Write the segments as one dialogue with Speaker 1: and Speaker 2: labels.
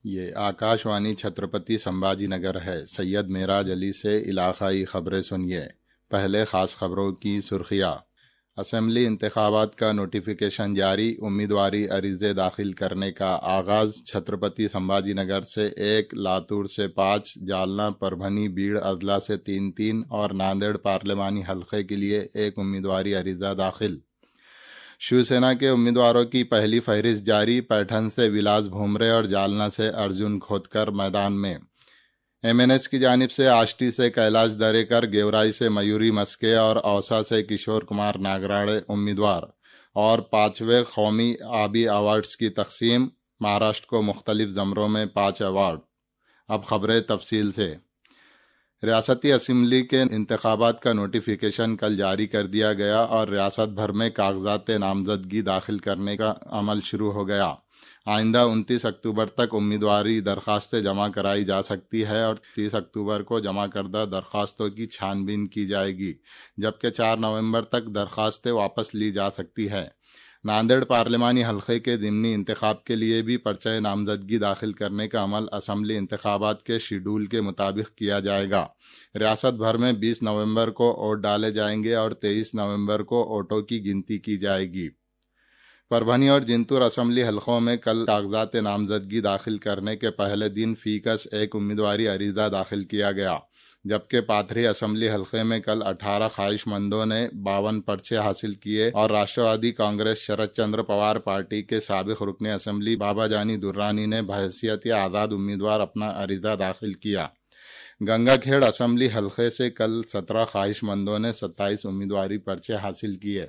Speaker 1: یہ آکاشوانی چھترپتی سمبھاجی نگر ہے۔ سید معراج علی سے علاقائی خبریں سنیے۔ پہلے خاص خبروں کی سرخیاں۔ اسمبلی انتخابات کا نوٹیفیکیشن جاری، امیدواری عریضے داخل کرنے کا آغاز۔ چھترپتی سمبھاجی نگر سے 1، لاتور سے 5، جالنا، پربھنی، بیڑ اضلاع سے 3 اور ناندیڑ پارلیمانی حلقے کے لیے 1 امیدواری عریضہ داخل۔ شیو سینا کے امیدواروں کی پہلی فہرست جاری، پیٹھن سے ولاس بھومرے اور جالنا سے ارجن کھوتکر میدان میں۔ MNS کی جانب سے آشٹی سے کیلاش دریکر، گیورائی سے میوری مسکے اور اوسا سے کشور کمار ناگراڑے امیدوار۔ اور 5ویں قومی آبی ایوارڈز کی تقسیم، مہاراشٹر کو مختلف زمروں میں 5 ایوارڈ۔ اب خبریں تفصیل سے۔ ریاستی اسمبلی کے انتخابات کا نوٹیفیکیشن کل جاری کر دیا گیا اور ریاست بھر میں کاغذات نامزدگی داخل کرنے کا عمل شروع ہو گیا۔ آئندہ 29 اکتوبر تک امیدواری درخواستیں جمع کرائی جا سکتی ہے اور 30 اکتوبر کو جمع کردہ درخواستوں کی چھان بین کی جائے گی، جبکہ 4 نومبر تک درخواستیں واپس لی جا سکتی ہے۔ ناندیڑ پارلیمانی حلقے کے ضمنی انتخاب کے لیے بھی پرچہ نامزدگی داخل کرنے کا عمل اسمبلی انتخابات کے شیڈول کے مطابق کیا جائے گا۔ ریاست بھر میں 20 نومبر کو ووٹ ڈالے جائیں گے اور 23 نومبر کو ووٹوں کی گنتی کی جائے گی۔ پربھنی اور جنتور اسمبلی حلقوں میں کل کاغذات نامزدگی داخل کرنے کے پہلے دن فی کس 1 امیدواری عریضہ داخل کیا گیا، جبکہ پاتھری اسمبلی حلقے میں کل 18 خواہش مندوں نے 52 پرچے حاصل کیے اور راشٹروادی کانگریس شرد چندر پوار پارٹی کے سابق رکن اسمبلی بابا جانی درانی نے بحیثیت آزاد امیدوار اپنا عریضہ داخل کیا۔ گنگا کھیڑ اسمبلی حلقے سے کل 17 خواہش مندوں نے 27 امیدواری پرچے حاصل کیے۔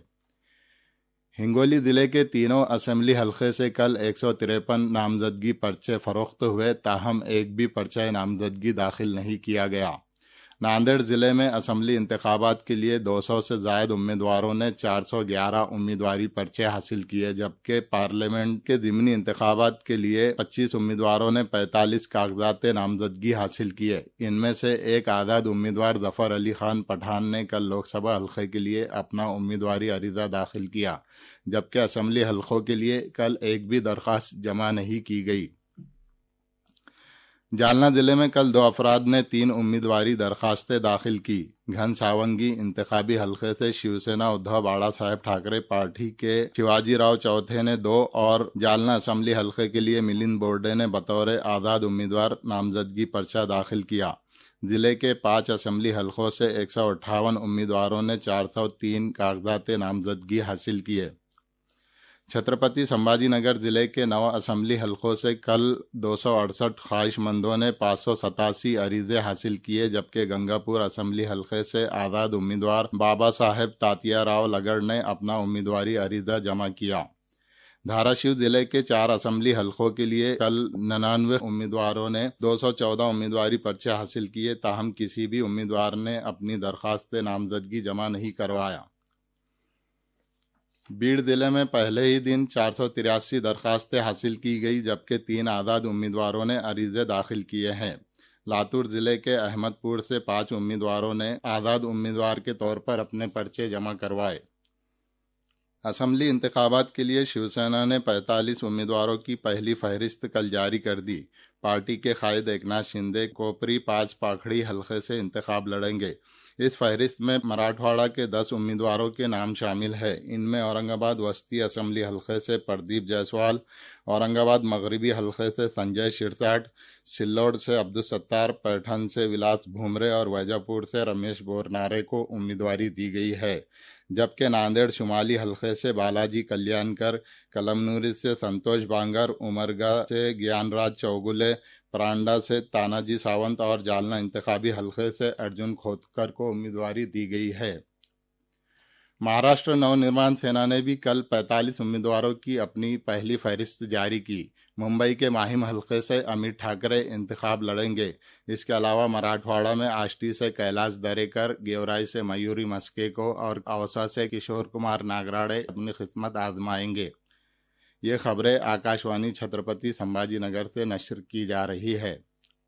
Speaker 1: ہنگولی ضلع کے تینوں اسمبلی حلقے سے کل 153 نامزدگی پرچے فروخت ہوئے، تاہم ایک بھی پرچہ نامزدگی داخل نہیں کیا گیا۔ ناندیڑ ضلع میں اسمبلی انتخابات کے لیے 200 سے زائد امیدواروں نے 411 امیدواری پرچے حاصل کیے، جبکہ پارلیمنٹ کے ضمنی انتخابات کے لیے 25 امیدواروں نے 45 کاغذات نامزدگی حاصل کیے۔ ان میں سے ایک آزاد امیدوار ظفر علی خان پٹھان نے کل لوک سبھا حلقے کے لیے اپنا امیدواری عریضہ داخل کیا، جبکہ اسمبلی حلقوں کے لیے کل ایک بھی درخواست جمع نہیں کی گئی۔ جالنا ضلع میں کل 2 افراد نے 3 امیدواری درخواستیں داخل کی۔ گھن ساونگی انتخابی حلقے سے شیو سینا ادھو باڑا صاحب ٹھاکرے پارٹی کے شیواجی راؤ چوتھے نے 2 اور جالنا اسمبلی حلقے کے لیے ملند بورڈے نے بطور آزاد امیدوار نامزدگی پرچہ داخل کیا۔ ضلع کے 5 اسمبلی حلقوں سے 158 امیدواروں نے 403 کاغذات نامزدگی حاصل کیے۔ چھترپتی سمبھاجی نگر ضلع کے 9 اسمبلی حلقوں سے کل 268 خواہش مندوں نے 587 عریضے حاصل کیے، جبکہ گنگا پور اسمبلی حلقے سے آزاد امیدوار بابا صاحب تاتیا راؤ لگڑ نے اپنا امیدواری عریضہ جمع کیا۔ دھاراشیو ضلع کے 4 اسمبلی حلقوں کے لیے کل 99 امیدواروں نے 214 امیدواری پرچے حاصل کیے، تاہم کسی بھی امیدوار نے اپنی درخواست نامزدگی جمع نہیں کروایا۔ بیڑ ضلع میں پہلے ہی دن 483 درخواستیں حاصل کی گئی، جبکہ 3 آزاد امیدواروں نے عریضے داخل کیے ہیں۔ لاتور ضلع کے احمد پور سے 5 امیدواروں نے آزاد امیدوار کے طور پر اپنے پرچے جمع کروائے۔ اسمبلی انتخابات کے لیے شیو سینا نے 45 امیدواروں کی پہلی فہرست کل جاری کر دی۔ پارٹی کے قائد ایکناتھ شندے کوپری 5 پاکھڑی حلقے سے انتخاب لڑیں گے۔ اس فہرست میں مراٹھواڑہ کے 10 امیدواروں کے نام شامل ہے۔ ان میں اورنگ آباد وسطی اسمبلی حلقے سے پردیپ جیسوال، اورنگ آباد مغربی حلقے سے سنجے شرساٹ، سلوڑ سے عبدالستار، پیٹھن سے ولاس بھومرے اور ویجا پور سے رمیش بورنارے کو امیدواری دی گئی ہے، جبکہ ناندیڑ شمالی حلقے سے بالاجی کلیانکر، کلمنوری سے سنتوش بانگر، امرگا سے گیان راج چوگلے، پرانڈا سے تانا جی ساونت اور جالنا انتخابی حلقے سے ارجن کھوتکر کو امیدواری دی گئی ہے۔ مہاراشٹر نو نرمان سینا نے بھی کل 45 امیدواروں کی اپنی پہلی فہرست جاری کی۔ ممبئی کے ماہم حلقے سے امت ٹھاکرے انتخاب لڑیں گے۔ اس کے علاوہ مراٹھواڑہ میں آشٹی سے کیلاش دریکر، گیورائی سے میوری مسکے کو اور اوسا سے کشور کمار ناگراڑے اپنی قسمت آزمائیں گے۔ یہ خبریں آکاشوانی چھترپتی سمبھاجی نگر سے نشر کی جا رہی ہے۔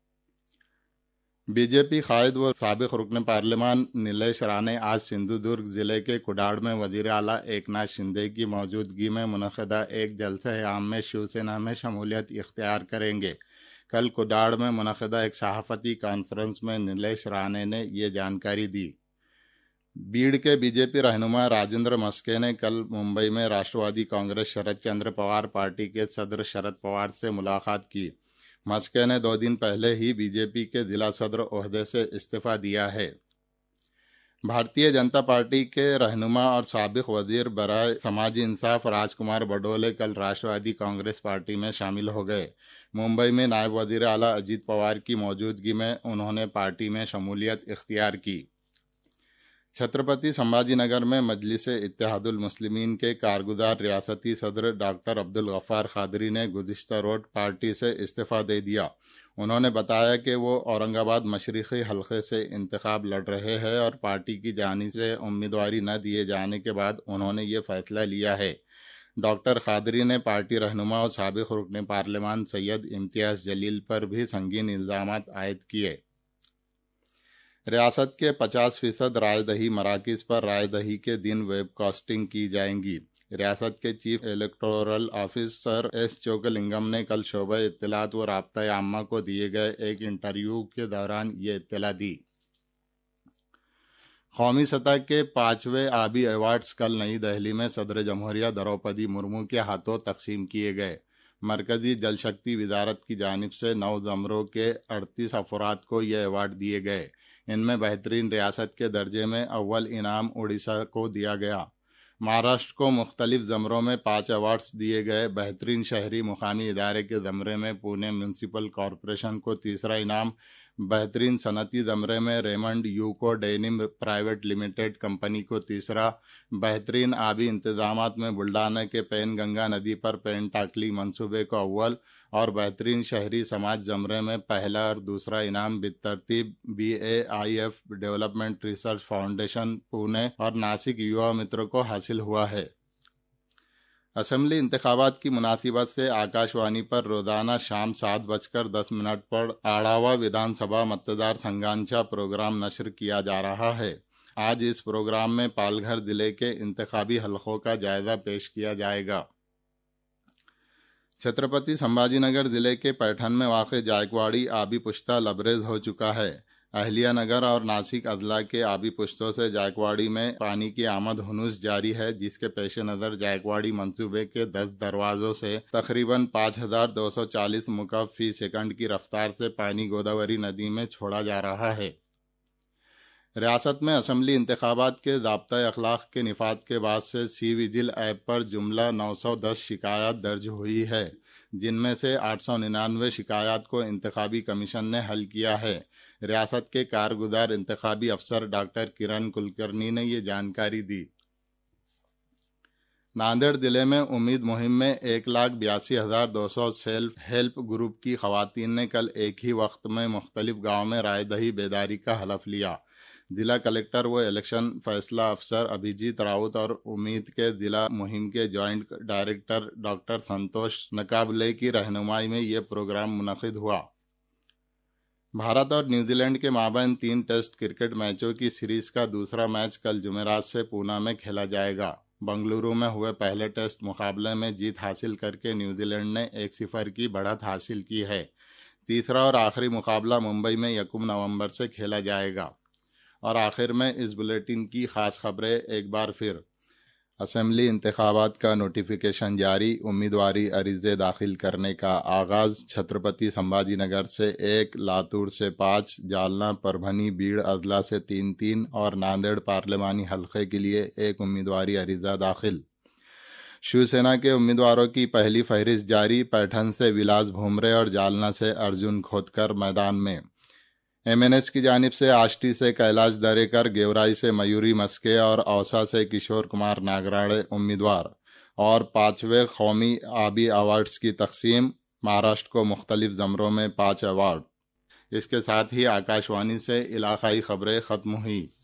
Speaker 1: بی جے پی قائد و سابق رکن پارلیمان نیلیش رانے آج سندھو درگ ضلع کے کڈاڑ میں وزیر اعلیٰ ایکناتھ شندے کی موجودگی میں منعقدہ ایک جلسہ عام میں شیو سینا میں شمولیت اختیار کریں گے۔ کل کوڈاڑ میں منعقدہ ایک صحافتی کانفرنس میں نیلیش رانے نے یہ جانکاری دی۔ بیڑ کے بی جے پی رہنما راجندر مسکے نے کل ممبئی میں راشٹروادی کانگریس شرد چندر پوار پارٹی کے صدر شرد پوار سے ملاقات کی۔ مسکے نے 2 دن پہلے ہی بی جے پی کے ضلع صدر عہدے سے استعفیٰ دیا ہے۔ بھارتیہ جنتا پارٹی کے رہنما اور سابق وزیر برائے سماجی انصاف راج کمار بڈولے کل راشٹروادی کانگریس پارٹی میں شامل ہو گئے۔ ممبئی میں نائب وزیر اعلیٰ اجیت پوار کی موجودگی میں انہوں نے پارٹی میں شمولیت اختیار کی۔ چھترپتی سمبھاجی نگر میں مجلس اتحاد المسلمین کے کارگزار ریاستی صدر ڈاکٹر عبدالغفار قادری نے گزشتہ روز پارٹی سے استعفیٰ دے دیا۔ انہوں نے بتایا کہ وہ اورنگ آباد مشرقی حلقے سے انتخاب لڑ رہے ہیں اور پارٹی کی جانب سے امیدواری نہ دیے جانے کے بعد انہوں نے یہ فیصلہ لیا ہے۔ ڈاکٹر قادری نے پارٹی رہنما اور سابق رکن پارلیمان سید امتیاز جلیل پر بھی سنگین الزامات عائد کیے۔ ریاست کے 50% رائے دہی مراکز پر رائے دہی کے دن ویب کاسٹنگ کی جائیں گی۔ ریاست کے chief electoral officer S Chockalingam نے کل شعبہ اطلاعات و رابطہ عامہ کو دیے گئے ایک انٹرویو کے دوران یہ اطلاع دی۔ قومی سطح کے 5ویں آبی ایوارڈز کل نئی دہلی میں صدر جمہوریہ دروپدی مرمو کے ہاتھوں تقسیم کیے گئے۔ مرکزی جل شکتی وزارت کی جانب سے 9 زمروں کے 38 افراد کو یہ ایوارڈ دیے گئے۔ ان میں بہترین ریاست کے درجے میں اول انعام اڑیسہ کو دیا گیا۔ مہاراشٹر کو مختلف زمروں میں 5 ایوارڈز دیے گئے۔ بہترین شہری مقامی ادارے کے زمرے میں پونے میونسپل کارپوریشن کو تیسرا انعام، بہترین صنعتی زمرے میں Raymond UCO denim private limited company کو تیسرا، بہترین آبی انتظامات میں بلڈانا کے پین گنگا ندی پر پین ٹاکلی منصوبے کو اول، اور بہترین شہری سماج زمرے میں پہلا اور دوسرا انعام بالترتیب BAIF development research foundation Pune اور ناسک یووا متر کو حاصل ہوا ہے۔ اسمبلی انتخابات کی مناسبت سے آکاشوانی پر روزانہ شام 7:10 پر آڑھاوا ودھان سبھا متدار سنگانچا پروگرام نشر کیا جا رہا ہے۔ آج اس پروگرام میں پال گھر ضلع کے انتخابی حلقوں کا جائزہ پیش کیا جائے گا۔ چھترپتی سمبھاجی نگر ضلع کے پیٹھن میں واقع جائکواڑی آبی پشتہ لبریز ہو چکا ہے۔ اہلیہ نگر اور ناسک اضلاع کے آبی پشتوں سے جائکواڑی میں پانی کی آمد ہنوز جاری ہے، جس کے پیش نظر جائکواڑی منصوبے کے 10 دروازوں سے تقریباً 5240 مکعب فی سیکنڈ کی رفتار سے پانی گوداوری ندی میں چھوڑا جا رہا ہے۔ ریاست میں اسمبلی انتخابات کے ضابطۂ اخلاق کے نفاذ کے بعد سے سی وجل ایپ پر جملہ 910 شکایات درج ہوئی ہے، جن میں سے 899 شکایات کو انتخابی کمیشن نے حل کیا ہے۔ ریاست کے کارگزار انتخابی افسر ڈاکٹر کرن کلکرنی نے یہ جانکاری دی۔ ناندیڑ ضلع میں امید مہم میں 1,82,200 سیلف ہیلپ گروپ کی خواتین نے کل ایک ہی وقت میں مختلف گاؤں میں رائے دہی بیداری کا حلف لیا۔ ضلع کلکٹر و الیکشن فیصلہ افسر ابھیجیت راؤت اور امید کے ضلع مہم کے joint director doctor Santosh Nikable کی رہنمائی میں یہ پروگرام منعقد ہوا۔ بھارت اور نیوزی لینڈ کے مابین 3 ٹیسٹ کرکٹ میچوں کی سیریز کا دوسرا میچ کل جمعرات سے پونا میں کھیلا جائے گا۔ بنگلورو میں ہوئے پہلے ٹیسٹ مقابلے میں جیت حاصل کر کے نیوزی لینڈ نے 1-0 کی بڑھت حاصل کی ہے۔ تیسرا اور آخری مقابلہ ممبئی میں 1 نومبر سے کھیلا جائے گا۔ اور آخر میں اس بلیٹن کی خاص خبریں ایک بار پھر۔ اسمبلی انتخابات کا نوٹیفیکیشن جاری، امیدواری عریضے داخل کرنے کا آغاز۔ چھترپتی سمبھاجی نگر سے 1، لاتور سے 5، جالنا، پربھنی، بیڑ اضلاع سے 3 اور ناندیڑ پارلیمانی حلقے کے لیے 1 امیدواری عریضہ داخل۔ شیو سینا کے امیدواروں کی پہلی فہرست جاری، پیٹھن سے ولاس بھومرے اور جالنا سے ارجن کھوتکر میدان میں۔ MNS کی جانب سے آشٹی سے کیلاش دریکر، گیورائی سے میوری مسکے اور اوسا سے کشور کمار ناگراڑے امیدوار۔ اور 5ویں قومی آبی ایوارڈز کی تقسیم، مہاراشٹر کو مختلف زمروں میں 5 ایوارڈ۔ اس کے ساتھ ہی آکاشوانی سے علاقائی خبریں ختم ہوئی۔